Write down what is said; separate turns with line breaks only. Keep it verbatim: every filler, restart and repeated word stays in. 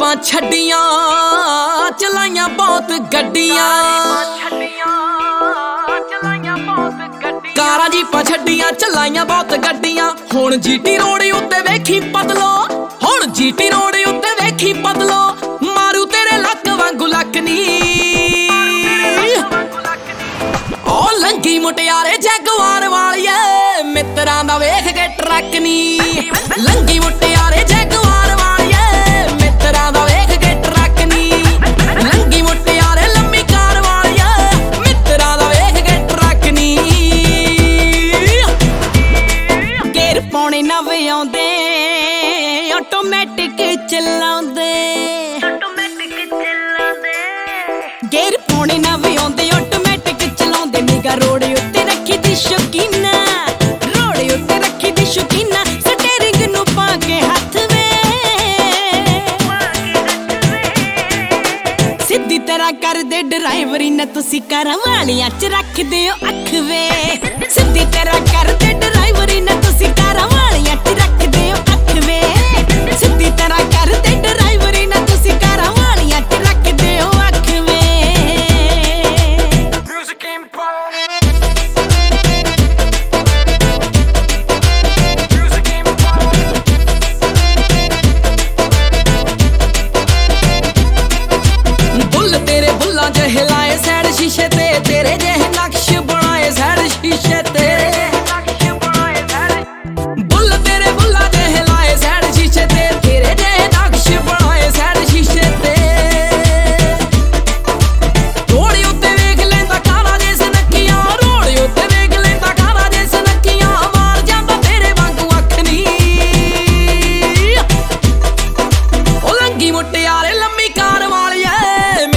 ਆਪਾਂ ਛੱਡੀਆਂ ਚਲਾਈਆਂ ਬਹੁਤ ਗੱਡੀਆਂ ਕਾਰਾਂ ਜੀਪਾਂ ਛੱਡੀਆਂ ਚਲਾਈਆਂ ਬਹੁਤ ਗੱਡੀਆਂ ਹੁਣ ਜੀਟੀ ਰੋਡ ਉੱਤੇ ਵੇਖੀ ਬਦਲੋ ਹੁਣ ਜੀਟੀ ਰੋਡ ਉੱਤੇ ਵੇਖੀ ਬਦਲੋ ਮਾਰੂ ਤੇਰੇ ਲੱਕ ਵਾਂਗੂ ਲੱਕ ਨੀ ਓ ਲੰਗੀ ਮੁਟਿਆਰੇ ਜੈਗਵਾਰ ਵਾਲੀਏ ਮਿੱਤਰਾਂ ਦਾ ਵੇਖ ਕੇ ਟਰੱਕ ਨੀ ਲੰਗੀ ਮੁਟਿਆਰੇ ਜੈਗਵਾਰ ਵਾਲੀਏ ਮਿੱਤਰਾਂ ਦਾ ਵੇਖ ਕੇ ਟਰੱਕ ਨੀ ਲੰਗੀ ਮੁਟਿਆਰੇ ਲੰਮੀ ਕਾਰ ਵਾਲੀਏ ਮਿੱਤਰਾਂ ਦਾ ਵੇਖ ਕੇ ਟਰੱਕ ਨੀ ਗੇਰ ਪਾਉਣੇ ਨਵੇਂ ਆਉਂਦੇ ਆਟੋਮੈਟਿਕ ਚਲਾਉਂਦੇ ਆਟੋਮੈਟਿਕ ਚਲਾਉਂਦੇ ਗੇਰ ਪਾਉਣੇ ਨਵੇਂ ਆਉਂਦੇ ਆਟੋਮੈਟਿਕ ਚਲਾਉਂਦੇ ਨਿਗਾ ਰੋਡ ਉੱਤੇ ਰੱਖੀ ਦੀ ਸ਼ੌਕੀਨਾ ਰੋਡ ਉੱਤੇ ਰੱਖੀ ਦੀ ਸ਼ੌਕੀਨਾ ਸਟੀਅਰਿੰਗ ਨੂੰ ਪਾ ਕੇ ਹੱਥ ਵੇ ਸਿੱਧੀ ਤਰ੍ਹਾਂ ਕਰਦੇ ਡਰਾਈਵਰੀ ਨਾ ਤੁਸੀਂ ਕਾਰਾਂ ਵਾਲੀਆਂ ਚ ਰੱਖਦੇ ਹੋ ਅੱਖ ਵੇ ਸਿੱਧੀ ਤਰ੍ਹਾਂ ਕਰਦੇ ਡਰਾਈਵਰੀ ਨਾ ਤੁਸੀਂ ਕਾਰਾਂ ਵਾਲੀਆਂ ਚ ਰੱਖਦੇ ਹੋ ਅੱਖ ਵੇ ਸਿੱਧੀ ਤਰ੍ਹਾਂ ਕਰਦੇ ਡਰਾਈਵਰੀ ਨਾ ਤੁਸੀਂ ਕਾਰਾਂ ਵਾਲੀਆਂ ਚ ਰੱਖਦੇ ਹੋ ਅੱਖ ਵੇ ਬੁੱਲ ਤੇਰੇ ਬੁੱਲਾਂ ਚ ਹਿਲਾਏ ਸੈਡ ਸ਼ੀਸ਼ੇ ਤੇ ਤੇਰੇ ਜਿਹੇ ਨਕਸ਼ ਬਣਾਏ ਸੈਡ ਸ਼ੀਸ਼ੇ ਤੇ ਬੁੱਲ ਤੇਰੇ ਬੁੱਲਾਂ ਚ ਹਿਲਾਏ ਸੈਡ ਸ਼ੀਸ਼ੇ ਤੇ ਤੇਰੇ ਜਿਹੇ ਨਕਸ਼ ਬਣਾਏ ਸੈਡ ਸ਼ੀਸ਼ੇ ਤੇ ਰੋੜ ਉੱਤੇ ਵੇਖ ਲੈਂਦਾ ਕਾਲਾ ਜੇ ਸਨੱਕੀਆਂ ਰੋੜ ਉੱਤੇ ਵੇਖ ਲੈਂਦਾ ਕਾਲਾ ਜੇ ਸਨੱਕੀਆਂ ਮਾਰ ਜਾਂਦਾ ਤੇਰੇ ਵਾਂਗੂ ਅੱਖ ਨੀ ਓ ਲੰਗੀ ਮੁਟਿਆਰੇ ਲੰਮੀ ਕਾਰ ਵਾਲੀਏ